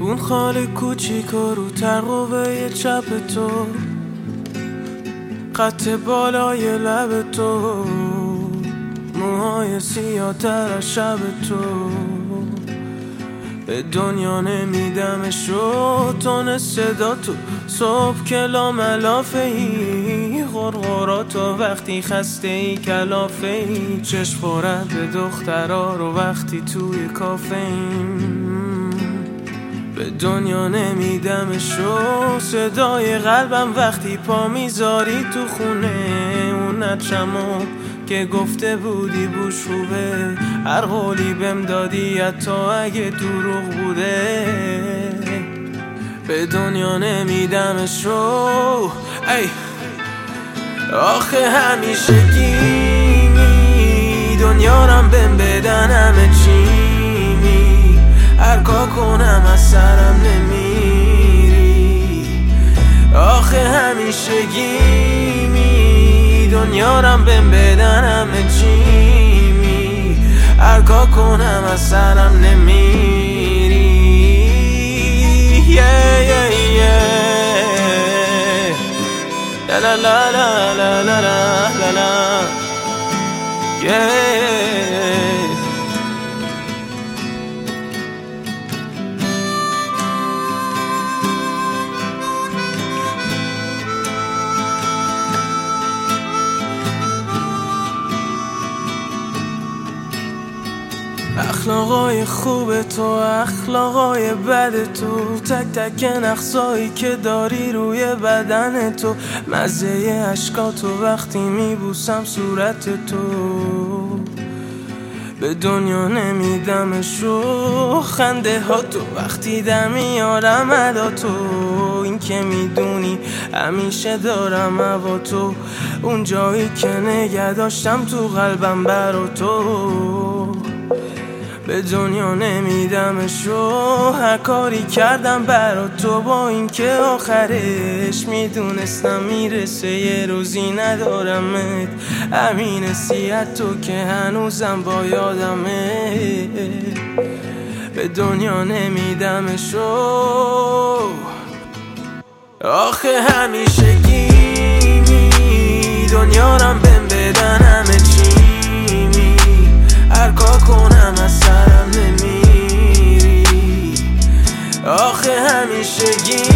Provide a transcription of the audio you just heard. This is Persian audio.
اون خال کوچیک و رو ترقوه چپ تو، خط بالای لب تو، موهای سیاه تر از شب تو. به دنیا نمیدمشو تون صدا تو، صبح کلا ملافه ای، غرغرات و وقتی خسته ای کلافه ای، چشم خورد به دخترا رو وقتی توی کافه ایم. به دنیا نمیدمشو صدای قلبم وقتی پا میذاری تو خونه، اون نچمو که گفته بودی بوش خوبه، هر قولی بهم دادی حتی اگه دروغ بوده. به دنیا نمیدمشو ای آخه همیشه گیمی، دنیا رم بهم بدن همه چیمی، هر کار کنم از سرم نمیری. آخه همیشه گیمی، دنیا رم بهم بدن همه چیمی، هر کار کنم از سرم نمیری. La la la la la la la la yeah. اخلاقای خوب تو، اخلاقای بد تو، تک تک نقصایی که داری روی بدن تو، مزه عشقاتو وقتی میبوسم صورت تو. به دنیا نمیدمشو خنده ها تو، وقتی در میارم ادا تو، این که میدونی همیشه دارم هوا تو، اون جایی که نگه داشتم تو قلبم برا تو. به دنیا نمیدمشو هر کاری کردم برا تو، با اینکه آخرش میدونستم میرسه یه روزی ندارمت، همین حسیت تو که هنوزم با یادمه. به دنیا نمیدمشو آخه همیشه گیمی، دنیا رم بهم بدن همه چیمی، هر کار کنم از سرم نمیری. آخه همیشه